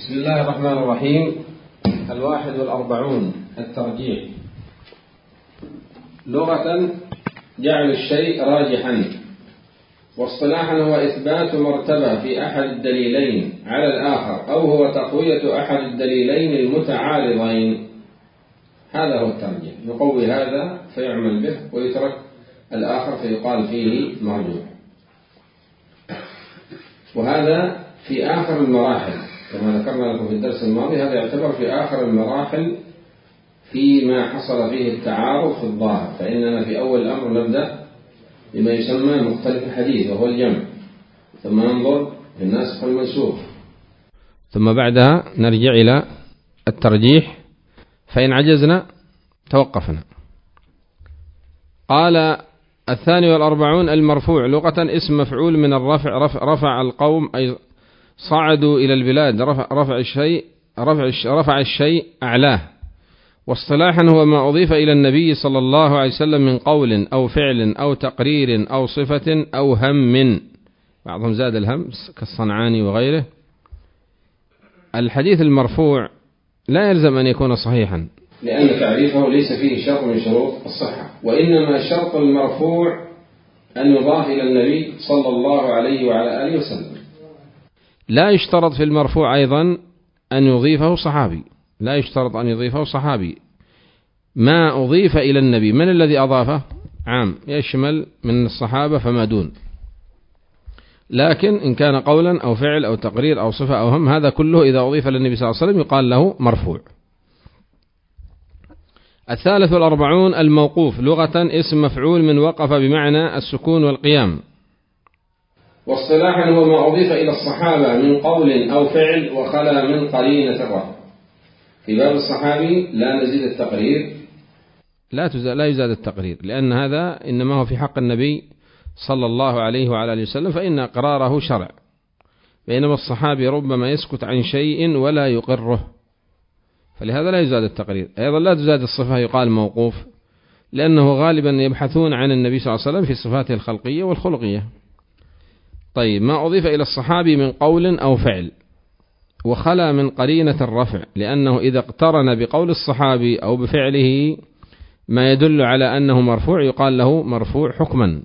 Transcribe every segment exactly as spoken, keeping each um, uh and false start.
بسم الله الرحمن الرحيم. الواحد والأربعون الترجيح. لغة جعل الشيء راجحا، واصطلاحا هو إثبات مرتبة في أحد الدليلين على الآخر، أو هو تقوية أحد الدليلين المتعارضين. هذا هو الترجيح، يقوي هذا فيعمل به ويترك الآخر فيقال فيه مرجوح. وهذا في آخر المراحل كما ذكرنا لكم في الدرس الماضي، هذا يعتبر في آخر المراحل فيما حصل فيه التعارض في الظاهر، فإننا في أول الأمر نبدأ بما يسمى مختلف الحديث وهو الجمع، ثم ننظر في الناسخ والمنسوخ، ثم بعدها نرجع إلى الترجيح، فإن عجزنا توقفنا. قال الثاني والأربعون المرفوع لغة اسم مفعول من الرفع، رفع, رفع القوم أي صعدوا إلى البلاد، رفع, رفع الشيء رفع, رفع الشيء أعلاه. واصطلاحا هو ما أضيف إلى النبي صلى الله عليه وسلم من قول أو فعل أو تقرير أو صفة أو هم، بعضهم زاد الهم كالصنعاني وغيره. الحديث المرفوع لا يلزم أن يكون صحيحا، لأن تعريفه ليس فيه شرط من شروط الصحة، وإنما شرط المرفوع أن يضاف إلى النبي صلى الله عليه وعلى آله وسلم. لا يشترط في المرفوع أيضا أن يضيفه صحابي، لا يشترط أن يضيفه صحابي. ما أضيف إلى النبي من الذي أضافه؟ عام، يشمل من الصحابة فما دون. لكن إن كان قولا أو فعل أو تقرير أو صفة أو هم، هذا كله إذا أضيف للنبي صلى الله عليه وسلم يقال له مرفوع. الثالث والأربعون الموقوف لغة اسم مفعول من وقف بمعنى السكون والقيام. واصطلاحا هو ما أضيف إلى الصحابة من قول أو فعل وخلا من قرينة الرفع. في باب الصحابي لا نزيد التقرير، لا لا يزاد التقرير، لأن هذا إنما هو في حق النبي صلى الله عليه وعلى آله وسلم، فإن إقراره شرع، بينما الصحابي ربما يسكت عن شيء ولا يقره، فلهذا لا يزاد التقرير. أيضا لا تزاد الصفة، يقال موقوف، لأنه غالبا يبحثون عن النبي صلى الله عليه وسلم في صفاته الخلقية والخلقية. طيب، ما أضيف إلى الصحابي من قول أو فعل وخلا من قرينة الرفع، لأنه إذا اقترن بقول الصحابي أو بفعله ما يدل على أنه مرفوع يقال له مرفوع حكما.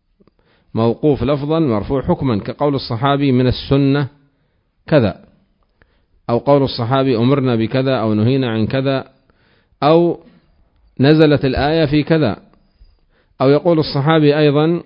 موقوف لفظا، مرفوع حكما، كقول الصحابي من السنة كذا، أو قول الصحابي أمرنا بكذا أو نهينا عن كذا، أو نزلت الآية في كذا، أو يقول الصحابي أيضا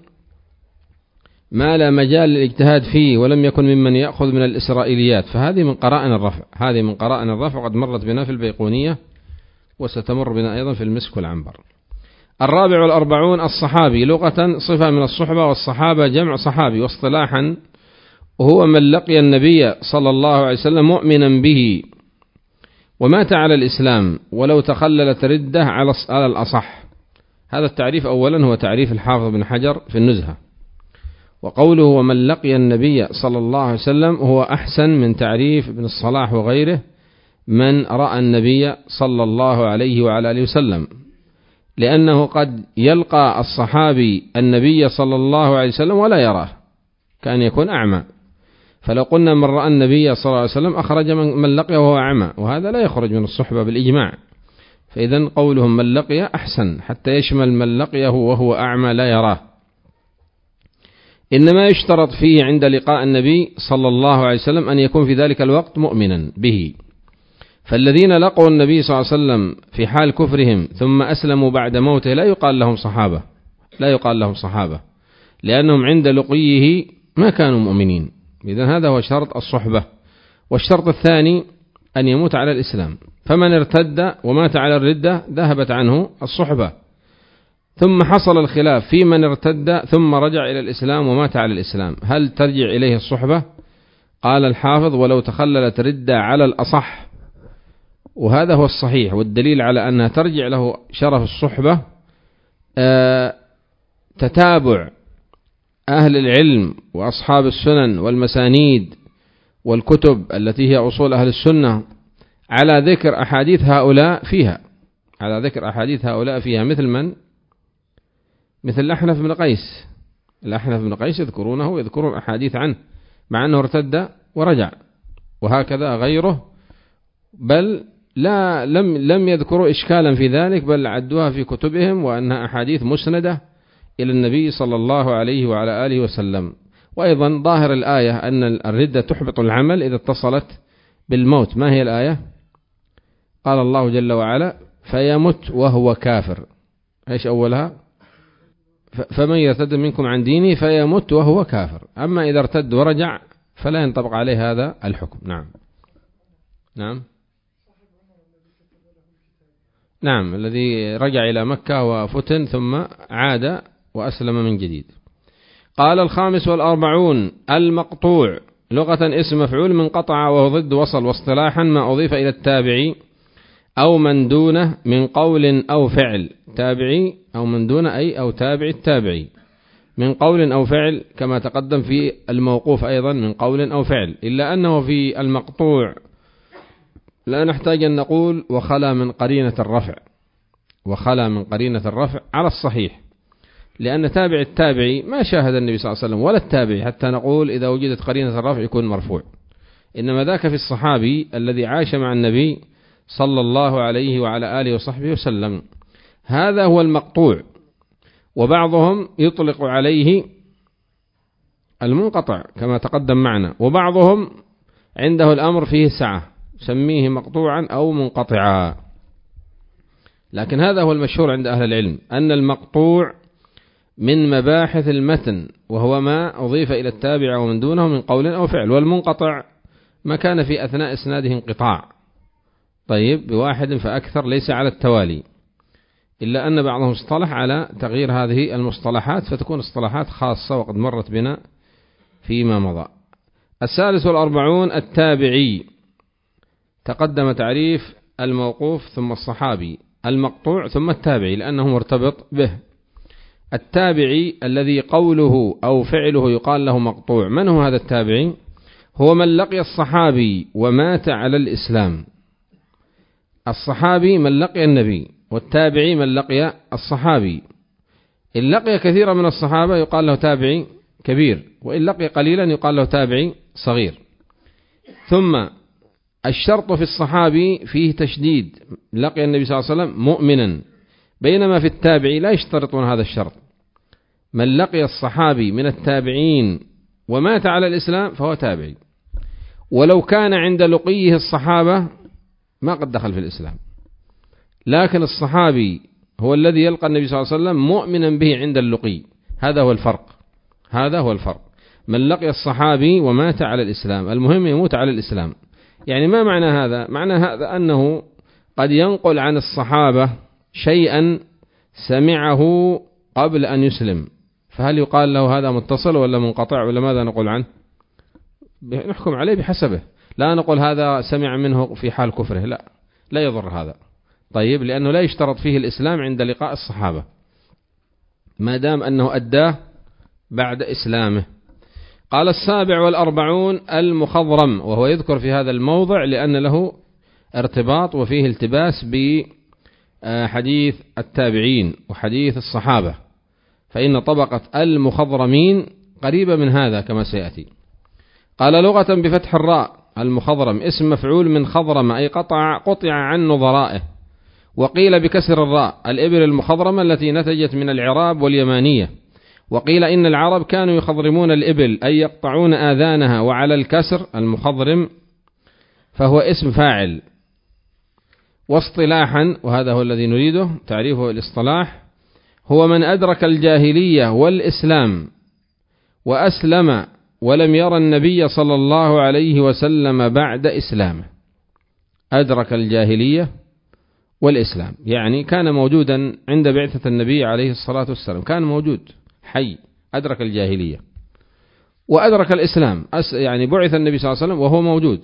ما لا مجال للاجتهاد فيه ولم يكن ممن يأخذ من الإسرائيليات، فهذه من قرائن الرفع، هذه من قرائن الرفع قد مرت بنا في البيقونية وستمر بنا أيضا في المسك والعنبر. الرابع والأربعون الصحابي لغة صفة من الصحبة، والصحابة جمع صحابي، واصطلاحا وهو من لقي النبي صلى الله عليه وسلم مؤمنا به ومات على الإسلام ولو تخللت ردة على الأصح. هذا التعريف أولا هو تعريف الحافظ بن حجر في النزهة، وقوله ومن لقي النبي صلى الله عليه وسلم هو أحسن من تعريف ابن الصلاح وغيره من رأى النبي صلى الله عليه وعلى آله وسلم، لأنه قد يلقى الصحابي النبي صلى الله عليه وسلم ولا يراه، كان يكون أعمى، فلو قلنا من رأى النبي صلى الله عليه وسلم أخرج من لقيه وهو أعمى، وهذا لا يخرج من الصحبة بالإجماع. فإذن قولهم من لقي أحسن حتى يشمل من لقيه وهو أعمى لا يراه. إنما يشترط فيه عند لقاء النبي صلى الله عليه وسلم أن يكون في ذلك الوقت مؤمنا به، فالذين لقوا النبي صلى الله عليه وسلم في حال كفرهم ثم أسلموا بعد موته لا يقال لهم صحابة، لا يقال لهم صحابة، لأنهم عند لقيه ما كانوا مؤمنين. إذن هذا هو شرط الصحبة. والشرط الثاني أن يموت على الإسلام، فمن ارتد ومات على الردة ذهبت عنه الصحبة. ثم حصل الخلاف في من ارتد ثم رجع إلى الإسلام ومات على الإسلام، هل ترجع إليه الصحبة؟ قال الحافظ ولو تخللت ردة على الأصح، وهذا هو الصحيح، والدليل على أنها ترجع له شرف الصحبة آه تتابع أهل العلم وأصحاب السنن والمسانيد والكتب التي هي أصول أهل السنة على ذكر أحاديث هؤلاء فيها، على ذكر أحاديث هؤلاء فيها، مثل من؟ مثل الأحنف بن قيس. الأحنف بن قيس يذكرونه ويذكرون أحاديث عنه مع أنه ارتد ورجع، وهكذا غيره، بل لا لم لم يذكروا إشكالا في ذلك، بل عدوها في كتبهم وأنها أحاديث مسندة إلى النبي صلى الله عليه وعلى آله وسلم. وأيضا ظاهر الآية أن الردة تحبط العمل إذا اتصلت بالموت. ما هي الآية؟ قال الله جل وعلا: فيمت وهو كافر. إيش أولها؟ فمن يرتد منكم عن دينه فيمت وهو كافر. أما إذا ارتد ورجع فلا ينطبق عليه هذا الحكم. نعم نعم نعم الذي رجع إلى مكة وفتن ثم عاد وأسلم من جديد. قال: الخامس والأربعون المقطوع، لغة اسم مفعول من قطع وهو ضد وصل، واصطلاحا ما أضيف إلى التابعي أو من دونه من قول أو فعل. تابعي أو من دونه أي أو تابع التابعي، من قول أو فعل، كما تقدم في الموقوف أيضا من قول أو فعل، إلا أنه في المقطوع لا نحتاج أن نقول وخلا من قرينة الرفع، وخلا من قرينة الرفع على الصحيح، لأن تابع التابعي ما شاهد النبي صلى الله عليه وسلم ولا التابعي حتى نقول إذا وجدت قرينة الرفع يكون مرفوع، إنما ذاك في الصحابي الذي عاش مع النبي صلى الله عليه وعلى آله وصحبه وسلم، هذا هو المقطوع. وبعضهم يطلق عليه المنقطع كما تقدم معنا، وبعضهم عنده الأمر فيه سعة سميه مقطوعا أو منقطعا، لكن هذا هو المشهور عند أهل العلم أن المقطوع من مباحث المتن، وهو ما أضيف إلى التابع ومن دونه من قول أو فعل، والمنقطع ما كان في أثناء إسناده انقطاع طيب بواحد فأكثر ليس على التوالي، إلا أن بعضهم اصطلح على تغيير هذه المصطلحات فتكون اصطلاحات خاصة وقد مرت بنا فيما مضى. الثالث والأربعون التابعي، تقدم تعريف الموقوف ثم الصحابي، المقطوع ثم التابعي لأنه مرتبط به. التابعي الذي قوله أو فعله يقال له مقطوع. من هو هذا التابعي؟ هو من لقي الصحابي ومات على الإسلام. الصحابي من لقي النبي، والتابعي من لقي الصحابي. إن لقي كثيرا من الصحابة يقال له تابعي كبير، وإن لقي قليلا يقال له تابعي صغير. ثم الشرط في الصحابي فيه تشديد، لقي النبي صلى الله عليه وسلم مؤمنا، بينما في التابعي لا يشترطون هذا الشرط. من لقي الصحابي من التابعين ومات على الإسلام فهو تابعي، ولو كان عند لقيه الصحابة ما قد دخل في الإسلام، لكن الصحابي هو الذي يلقى النبي صلى الله عليه وسلم مؤمنا به عند اللقي. هذا هو الفرق، هذا هو الفرق. من لقي الصحابي ومات على الإسلام، المهم يموت على الإسلام. يعني ما معنى هذا؟ معنى هذا أنه قد ينقل عن الصحابة شيئا سمعه قبل أن يسلم، فهل يقال له هذا متصل ولا منقطع ولا ماذا نقول عنه؟ نحكم عليه بحسبه، لا نقول هذا سمع منه في حال كفره، لا لا يضر هذا طيب، لأنه لا يشترط فيه الإسلام عند لقاء الصحابة ما دام أنه أداه بعد إسلامه. قال السابع والأربعون المخضرم، وهو يذكر في هذا الموضع لأن له ارتباط وفيه التباس بحديث التابعين وحديث الصحابة، فإن طبقة المخضرمين قريبة من هذا كما سيأتي. قال لغة بفتح الراء، المخضرم اسم مفعول من خضرم أي قطع قطع عن نظرائه، وقيل بكسر الراء الإبل المخضرمة التي نتجت من العراب واليمانية، وقيل إن العرب كانوا يخضرمون الإبل أي يقطعون آذانها، وعلى الكسر المخضرم فهو اسم فاعل. واصطلاحا، وهذا هو الذي نريده تعريفه الاصطلاح، هو من أدرك الجاهلية والإسلام وأسلم ولم يرى النبي صلى الله عليه وسلم بعد إسلامه. أدرك الجاهلية والإسلام يعني كان موجودا عند بعثة النبي عليه الصلاة والسلام، كان موجود حي، أدرك الجاهلية وأدرك الإسلام، يعني بعث النبي صلى الله عليه وسلم وهو موجود،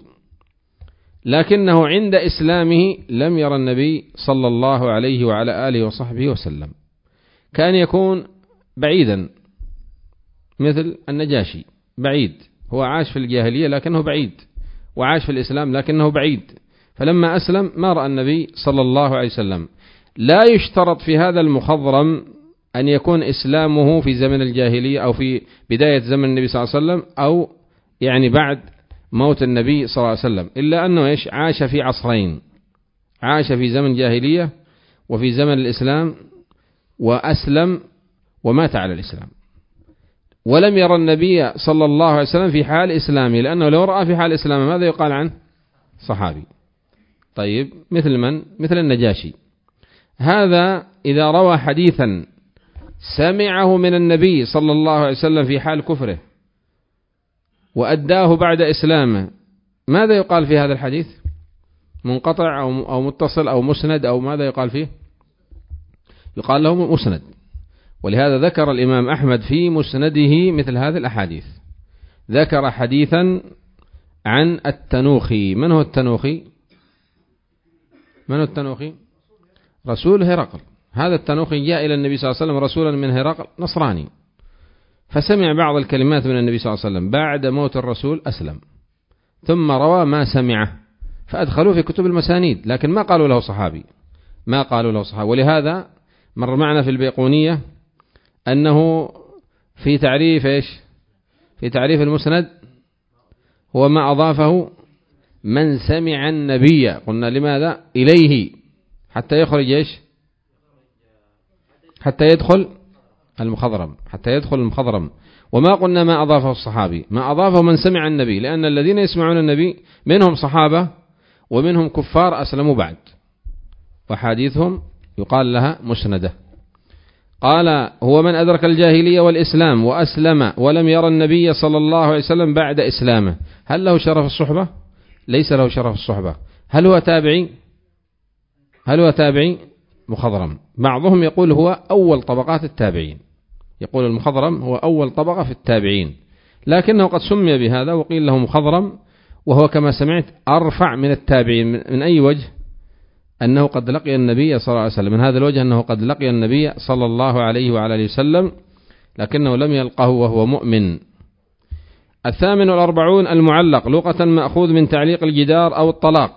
لكنه عند إسلامه لم يرى النبي صلى الله عليه وعلى آله وصحبه وسلم، كان يكون بعيدا مثل النجاشي بعيد، هو عاش في الجاهلية لكنه بعيد، وعاش في الإسلام لكنه بعيد، فلما أسلم ما رأى النبي صلى الله عليه وسلم. لا يشترط في هذا المخضرم أن يكون إسلامه في زمن الجاهلية أو في بداية زمن النبي صلى الله عليه وسلم أو يعني بعد موت النبي صلى الله عليه وسلم، إلا أنه إيش عاش في عصرين، عاش في زمن جاهلية وفي زمن الإسلام، وأسلم ومات على الإسلام، ولم يرى النبي صلى الله عليه وسلم في حال إسلامه، لأنه لو رأى في حال إسلامه ماذا يقال عنه؟ صحابي. طيب مثل من؟ مثل النجاشي. هذا إذا روى حديثا سمعه من النبي صلى الله عليه وسلم في حال كفره وأداه بعد إسلامه، ماذا يقال في هذا الحديث؟ منقطع أو متصل أو مسند أو ماذا يقال فيه؟ يقال له مسند. ولهذا ذكر الإمام أحمد في مسنده مثل هذه الأحاديث، ذكر حديثا عن التنوخي. من هو التنوخي؟ من هو التنوخي؟ رسول هرقل. هذا التنوخي جاء إلى النبي صلى الله عليه وسلم رسولا من هرقل نصراني، فسمع بعض الكلمات من النبي صلى الله عليه وسلم، بعد موت الرسول أسلم، ثم روى ما سمعه فأدخلوه في كتب المسانيد، لكن ما قالوا له صحابي، ما قالوا له صحابي. ولهذا مر معنا في البيقونية أنه في تعريف إيش؟ في تعريف المسند هو ما أضافه من سمع النبي. قلنا لماذا؟ إليه حتى يخرج إيش؟ حتى يدخل المخضرم، حتى يدخل المخضرم. وما قلنا ما أضافه الصحابي، ما أضافه من سمع النبي، لأن الذين يسمعون النبي منهم صحابة ومنهم كفار أسلموا بعد، وحديثهم يقال لها مسندة. قال هو من أدرك الجاهلية والإسلام وأسلم ولم يرى النبي صلى الله عليه وسلم بعد إسلامه. هل له شرف الصحبة؟ ليس له شرف الصحبة. هل هو تابعي؟ هل هو تابعي؟ مخضرم. بعضهم يقول هو أول طبقات التابعين، يقول المخضرم هو أول طبقة في التابعين، لكنه قد سمي بهذا وقيل له مخضرم، وهو كما سمعت أرفع من التابعين. من أي وجه؟ أنه قد لقي النبي صلى الله عليه وسلم، من هذا الوجه أنه قد لقي النبي صلى الله عليه وعلى آله وسلم لكنه لم يلقه وهو مؤمن. الثامن والأربعون المعلق، لغة مأخوذ من تعليق الجدار أو الطلاق،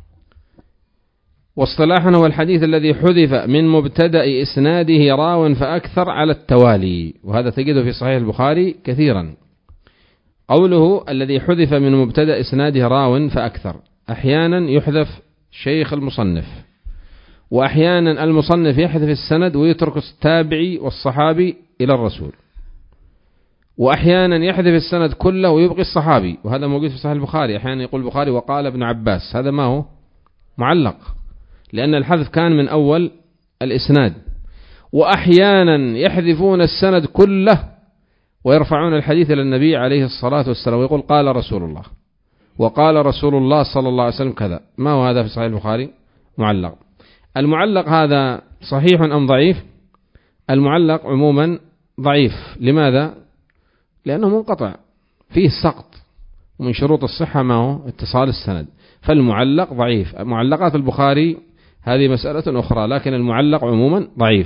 واصطلاحا هو الحديث الذي حذف من مبتدأ إسناده راو فأكثر على التوالي، وهذا تجده في صحيح البخاري كثيرا. قوله الذي حذف من مبتدأ إسناده راو فأكثر، أحيانا يحذف شيخ المصنف، وأحيانا المصنف يحذف السند ويترك التابعي والصحابي إلى الرسول، وأحيانا يحذف السند كله ويبقي الصحابي، وهذا موجود في صحيح البخاري. أحيانا يقول البخاري وقال ابن عباس، هذا ما هو؟ معلق، لأن الحذف كان من أول الإسناد. وأحيانا يحذفون السند كله ويرفعون الحديث إلى النبي عليه الصلاة والسلام ويقول قال رسول الله، وقال رسول الله صلى الله عليه وسلم كذا. ما هو هذا في صحيح البخاري؟ معلق. المعلق هذا صحيح أم ضعيف؟ المعلق عموما ضعيف. لماذا؟ لأنه منقطع، فيه سقط، ومن شروط الصحة ما هو؟ اتصال السند، فالمعلق ضعيف. معلقات البخاري هذه مسألة أخرى، لكن المعلق عموما ضعيف.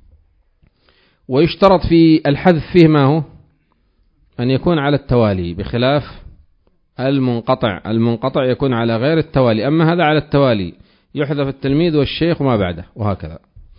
ويشترط في الحذف فيه ما هو؟ أن يكون على التوالي، بخلاف المنقطع. المنقطع يكون على غير التوالي، أما هذا على التوالي، يحذف التلميذ والشيخ وما بعده وهكذا.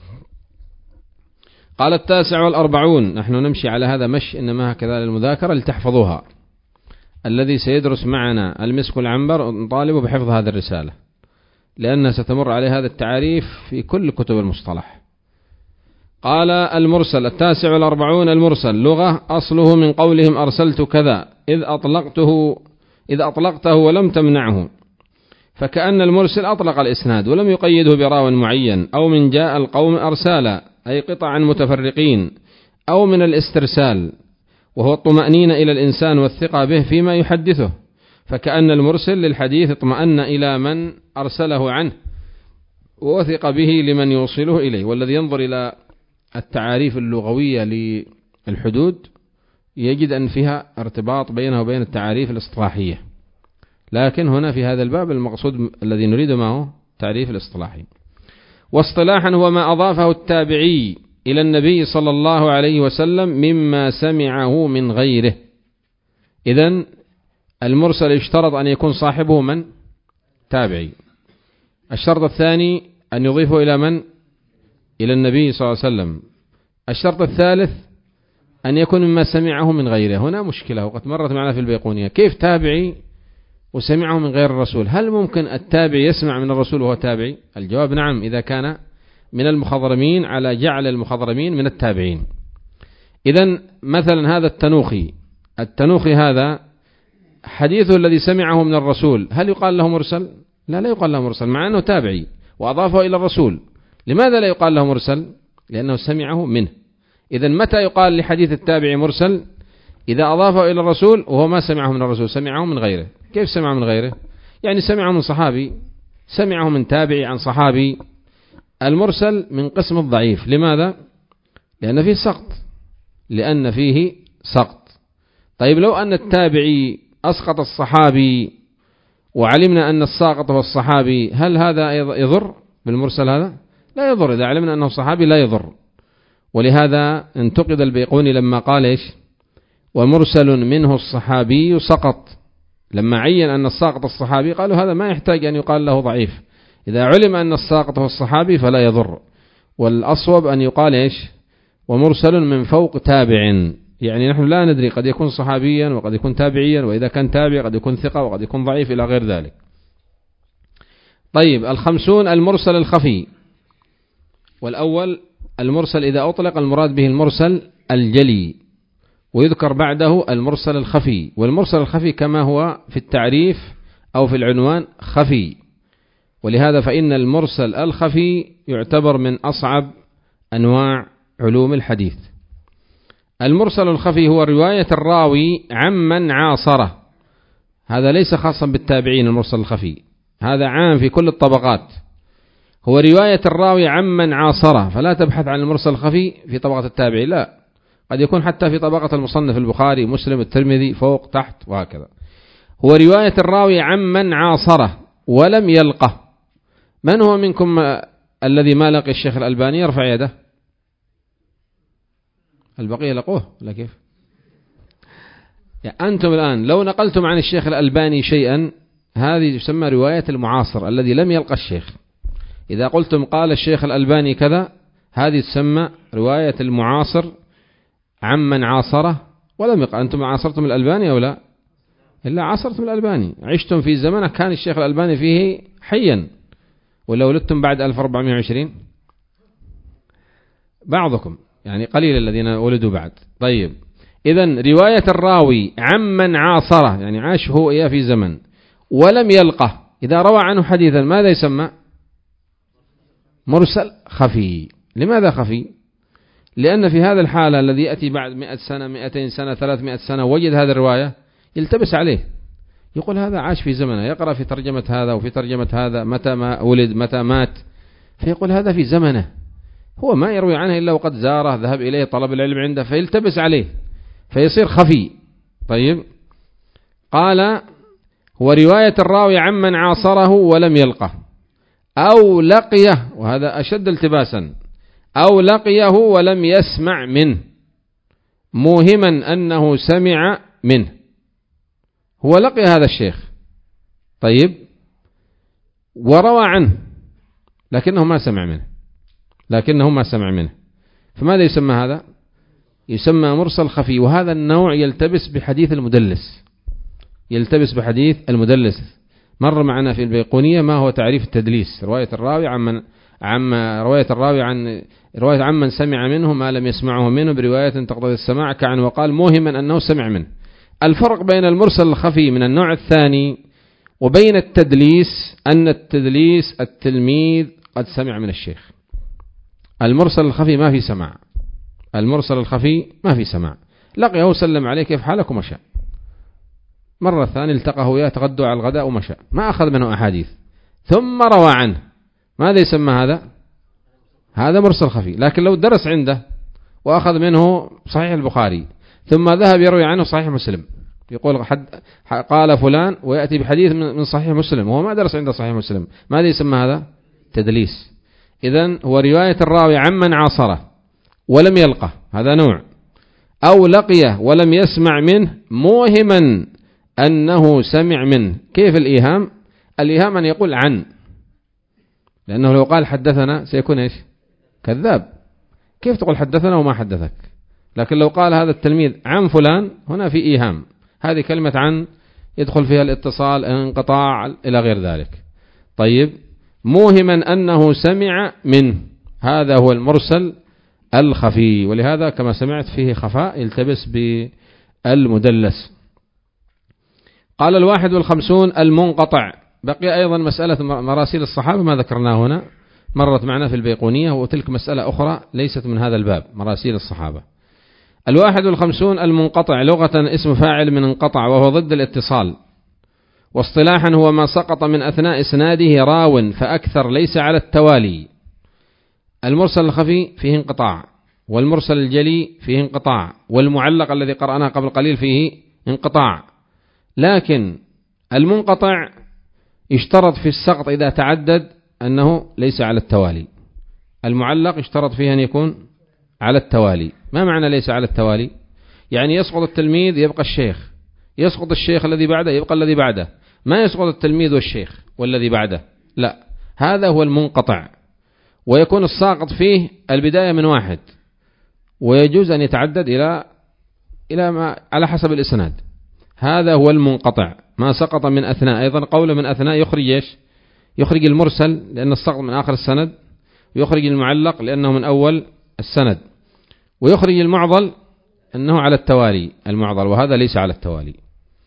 قال التاسع والأربعون، نحن نمشي على هذا مش إنما هكذا للمذاكرة لتحفظوها. الذي سيدرس معنا المسك والعنبر نطالب بحفظ هذه الرسالة، لأنها ستمر عليه هذا التعريف في كل كتب المصطلح. قال المرسل. التاسع والأربعون المرسل، لغة أصله من قولهم أرسلت كذا إذ أطلقته إذ أطلقته ولم تمنعه، فكأن المرسل أطلق الإسناد ولم يقيده براو معين، أو من جاء القوم أرسالا أي قطعا متفرقين، أو من الاسترسال وهو الطمأنينة إلى الإنسان والثقة به فيما يحدثه، فكأن المرسل للحديث اطمأن إلى من أرسله عنه ووثق به لمن يوصله إليه. والذي ينظر إلى التعاريف اللغوية للحدود يجد أن فيها ارتباط بينها وبين التعاريف الاصطلاحية، لكن هنا في هذا الباب المقصود الذي نريده ما هو تعريف الاصطلاحي. واصطلاحا هو ما أضافه التابعي إلى النبي صلى الله عليه وسلم مما سمعه من غيره. إذن المرسل يشترط أن يكون صاحبه من؟ تابعي. الشرط الثاني أن يضيفه إلى من؟ إلى النبي صلى الله عليه وسلم. الشرط الثالث أن يكون مما سمعه من غيره. هنا مشكلة وقد مرت معنا في البيقونية، كيف تابعي وسمعه من غير الرسول، هل ممكن التابع يسمع من الرسول وهو تابعي؟ الجواب نعم، إذا كان من المخضرمين على جعل المخضرمين من التابعين. إذن مثلا هذا التنوخي التنوخي هذا حديثه الذي سمعه من الرسول هل يقال له مرسل؟ لا لا يقال له مرسل، مع أنه تابعي وأضافه إلى الرسول. لماذا لا يقال له مرسل؟ لأنه سمعه منه. إذن متى يقال لحديث التابعي مرسل؟ إذا أضافه إلى الرسول وهو ما سمعه من الرسول، سمعه من غيره. كيف سمعه من غيره؟ يعني سمعه من صحابي، سمعه من تابعي عن صحابي. المرسل من قسم الضعيف. لماذا؟ لأن فيه سقط لأن فيه سقط. طيب لو أن التابعي أسقط الصحابي وعلمنا أن الساقط هو الصحابي، هل هذا يضر بالمرسل؟ هذا لا يضر، إذا علمنا أنه صحابي لا يضر. ولهذا انتقد البيقوني لما قال إيش؟ ومرسل منه الصحابي سقط. لما عين أن الساقط الصحابي قالوا هذا ما يحتاج أن يقال له ضعيف، إذا علم أن الساقط هو الصحابي فلا يضر. والأصوب أن يقال إيش؟ ومرسل من فوق تابع، يعني نحن لا ندري، قد يكون صحابيا وقد يكون تابعيا، وإذا كان تابع قد يكون ثقة وقد يكون ضعيف إلى غير ذلك. طيب الخمسون المرسل الخفي. والأول المرسل إذا أطلق المراد به المرسل الجلي، ويذكر بعده المرسل الخفي. والمرسل الخفي كما هو في التعريف أو في العنوان خفي، ولهذا فإن المرسل الخفي يعتبر من أصعب أنواع علوم الحديث. المرسل الخفي هو رواية الراوي عمن عاصره. هذا ليس خاصا بالتابعين، المرسل الخفي هذا عام في كل الطبقات. هو رواية الراوي عمن عاصره، فلا تبحث عن المرسل الخفي في طبقة التابعي، لا، قد يكون حتى في طبقة المصنف البخاري مسلم الترمذي فوق تحت وهكذا. هو رواية الراوي عمن عاصره ولم يلقه. من هو منكم الذي ما لقي الشيخ الألباني؟ يرفع يده. البقية لقوه لا كيف؟ يعني أنتم الآن لو نقلتم عن الشيخ الألباني شيئا، هذه تسمى رواية المعاصر الذي لم يلقى الشيخ. إذا قلتم قال الشيخ الألباني كذا، هذه تسمى رواية المعاصر عمن عاصره ولم يلقى. أنتم عاصرتم الألباني أو لا؟ إلا عاصرتم الألباني، عشتم في زمنه كان الشيخ الألباني فيه حيا، ولا ولدتم بعد ألف وأربعمائة وعشرين؟ بعضكم يعني قليل الذين ولدوا بعد. طيب إذن رواية الراوي عمن عاصره يعني عاش هو إياه في زمن ولم يلقه، إذا روى عنه حديثا ماذا يسمى؟ مرسل خفي. لماذا خفي؟ لأن في هذا الحالة الذي يأتي بعد مئة سنة مئتين سنة ثلاثمائة سنة وجد هذه الرواية يلتبس عليه، يقول هذا عاش في زمنه، يقرأ في ترجمة هذا وفي ترجمة هذا متى ما ولد متى مات، فيقول هذا في زمنه، هو ما يروي عنه إلا وقد زاره ذهب إليه طلب العلم عنده، فيلتبس عليه فيصير خفي. طيب قال هو رواية الراوي عمن عاصره ولم يلقه أو لقيه، وهذا أشد التباسا، أو لقيه ولم يسمع منه موهما أنه سمع منه. هو لقي هذا الشيخ طيب وروى عنه لكنه ما سمع منه لكنه ما سمع منه فماذا يسمى هذا؟ يسمى مرسل خفي. وهذا النوع يلتبس بحديث المدلس يلتبس بحديث المدلس. مر معنا في البيقونية ما هو تعريف التدليس: رواية الراوي عمن عم رواية الراوي عن رواية عمن سمع منه ما لم يسمعه منه برواية تقتضي السماع كعن وقال موهما أنه سمع منه. الفرق بين المرسل الخفي من النوع الثاني وبين التدليس أن التدليس التلميذ قد سمع من الشيخ. المرسل الخفي ما في سماع المرسل الخفي ما في سماع لقيه وسلم عليه كيف حالك ومشى، مرة ثانية التقاه وياه تغدوا على الغداء ومشى، ما أخذ منه أحاديث ثم روى عنه. ماذا يسمى هذا؟ هذا مرسل خفي. لكن لو درس عنده وأخذ منه صحيح البخاري ثم ذهب يروي عنه صحيح مسلم، يقول حد قال فلان ويأتي بحديث من صحيح مسلم وهو ما درس عنده صحيح مسلم، ماذا يسمى هذا؟ تدليس. إذن هو رواية الراوي عمن عاصره ولم يلقه، هذا نوع، أو لقيه ولم يسمع منه موهما أنه سمع منه. كيف الإيهام؟ الإيهام أن يقول عن، لأنه لو قال حدثنا سيكون إيش؟ كذاب. كيف تقول حدثنا وما حدثك؟ لكن لو قال هذا التلميذ عن فلان هنا في إيهام. هذه كلمة عن يدخل فيها الاتصال انقطاع إلى غير ذلك. طيب موهما أنه سمع منه، هذا هو المرسل الخفي، ولهذا كما سمعت فيه خفاء يلتبس بالمدلس. قال الواحد والخمسون المنقطع. بقي أيضا مسألة مراسيل الصحابة ما ذكرناه هنا، مرت معنا في البيقونية، وتلك مسألة أخرى ليست من هذا الباب، مراسيل الصحابة. الواحد والخمسون المنقطع، لغة اسم فاعل من انقطع، وهو ضد الاتصال، واصطلاحا هو ما سقط من أثناء إسناده راو فأكثر ليس على التوالي. المرسل الخفي فيه انقطاع، والمرسل الجلي فيه انقطاع، والمعلق الذي قرأناه قبل قليل فيه انقطاع. لكن المنقطع يشترط في السقط إذا تعدد أنه ليس على التوالي. المعلق يشترط فيه أن يكون على التوالي. ما معنى ليس على التوالي؟ يعني يسقط التلميذ يبقى الشيخ، يسقط الشيخ الذي بعده يبقى الذي بعده، ما يسقط التلميذ والشيخ والذي بعده، لا، هذا هو المنقطع. ويكون الساقط فيه البداية من واحد، ويجوز أن يتعدد إلى إلى ما على حسب الإسناد. هذا هو المنقطع، ما سقط من أثناء. أيضا قوله من أثناء يخرج إيش؟ يخرج المرسل لأن السقط من آخر السند، ويخرج المعلق لأنه من أول السند، ويخرج المعضل أنه على التوالي المعضل، وهذا ليس على التوالي.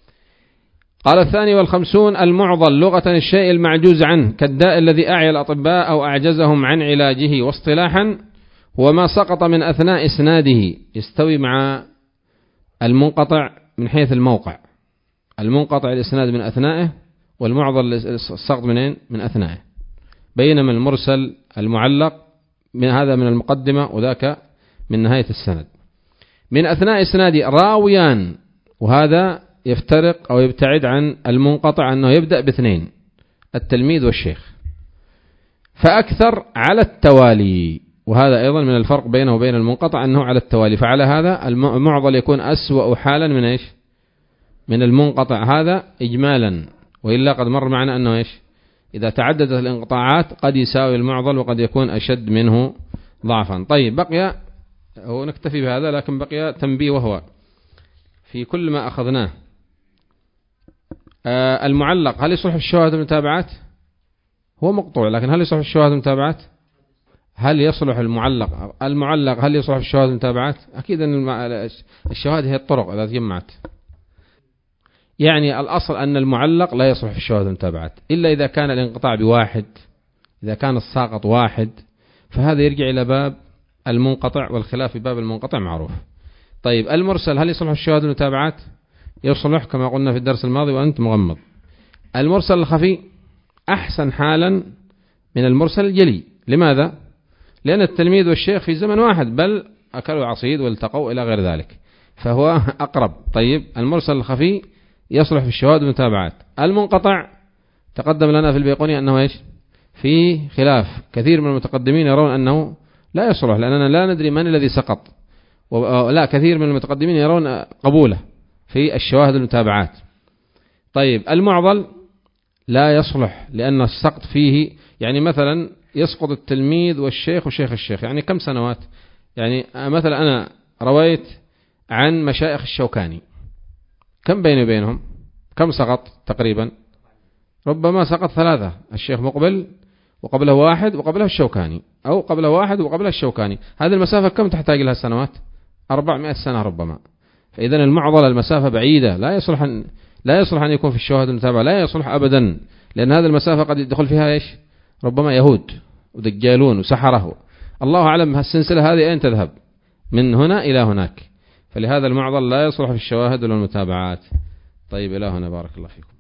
قال الثاني والخمسون المعضل، لغة الشيء المعجوز عنه، كالداء الذي أعيا الأطباء أو أعجزهم عن علاجه. واصطلاحا هو ما سقط من أثناء إسناده، يستوي مع المنقطع من حيث الموقع. المنقطع الإسناد من أثنائه، والمعضل السقط منين؟ من أثنائه. بينما المرسل المعلق من هذا من المقدمة، وذاك من نهاية السند. من أثناء إسناد راويان، وهذا يفترق أو يبتعد عن المنقطع أنه يبدأ باثنين، التلميذ والشيخ، فأكثر على التوالي. وهذا أيضا من الفرق بينه وبين المنقطع أنه على التوالي. فعلى هذا المعضل يكون أسوأ حالا من إيش؟ من المنقطع، هذا إجمالا. وإلا قد مر معنا أنه إيش؟ إذا تعددت الانقطاعات قد يساوي المعضل، وقد يكون أشد منه ضعفا. طيب بقي، هو نكتفي بهذا، لكن بقي تنبيه، وهو في كل ما أخذناه. آه المعلق هل يصلح في الشواهد والمتابعات؟ هو مقطوع، لكن هل يصلح في الشواهد والمتابعات؟ هل يصلح المعلق المعلق هل يصلح في الشواهد والمتابعات؟ أكيد أن الشواهد هي الطرق إذا تجمعت. يعني الأصل أن المعلق لا يصلح في الشواهد والمتابعات إلا إذا كان الانقطاع بواحد، إذا كان الساقط واحد، فهذا يرجع إلى باب المنقطع، والخلاف في باب المنقطع معروف. طيب المرسل هل يصلح في الشواهد والمتابعات؟ يصلح كما قلنا في الدرس الماضي وأنت مغمض. المرسل الخفي أحسن حالا من المرسل الجلي. لماذا؟ لأن التلميذ والشيخ في زمن واحد، بل أكلوا عصيد والتقوا إلى غير ذلك، فهو أقرب. طيب المرسل الخفي يصلح في الشواهد والمتابعات. المنقطع تقدم لنا في البيقوني أنه إيش؟ في خلاف، كثير من المتقدمين يرون أنه لا يصلح، لأننا لا ندري من الذي سقط، ولا كثير من المتقدمين يرون قبوله في الشواهد والمتابعات. طيب المعضل لا يصلح، لأن السقط فيه يعني مثلا يسقط التلميذ والشيخ وشيخ الشيخ، يعني كم سنوات؟ يعني مثلا أنا رويت عن مشايخ الشوكاني، كم بيني وبينهم؟ كم سقط تقريبا؟ ربما سقط ثلاثة، الشيخ مقبل وقبله واحد وقبله الشوكاني، أو قبله واحد وقبله الشوكاني. هذه المسافة كم تحتاج لها سنوات؟ أربعمائة سنة ربما. فإذا المعضل المسافة بعيدة، لا يصلح أن لا يصلح أن يكون في الشواهد المتابعة، لا يصلح أبدا، لأن هذه المسافة قد يدخل فيها إيش؟ ربما يهود ودجالون وسحره، الله أعلم السلسلة هذه أين تذهب، من هنا إلى هناك. فلهذا المعضل لا يصلح في الشواهد ولا المتابعات. طيب إلى هنا، بارك الله فيكم.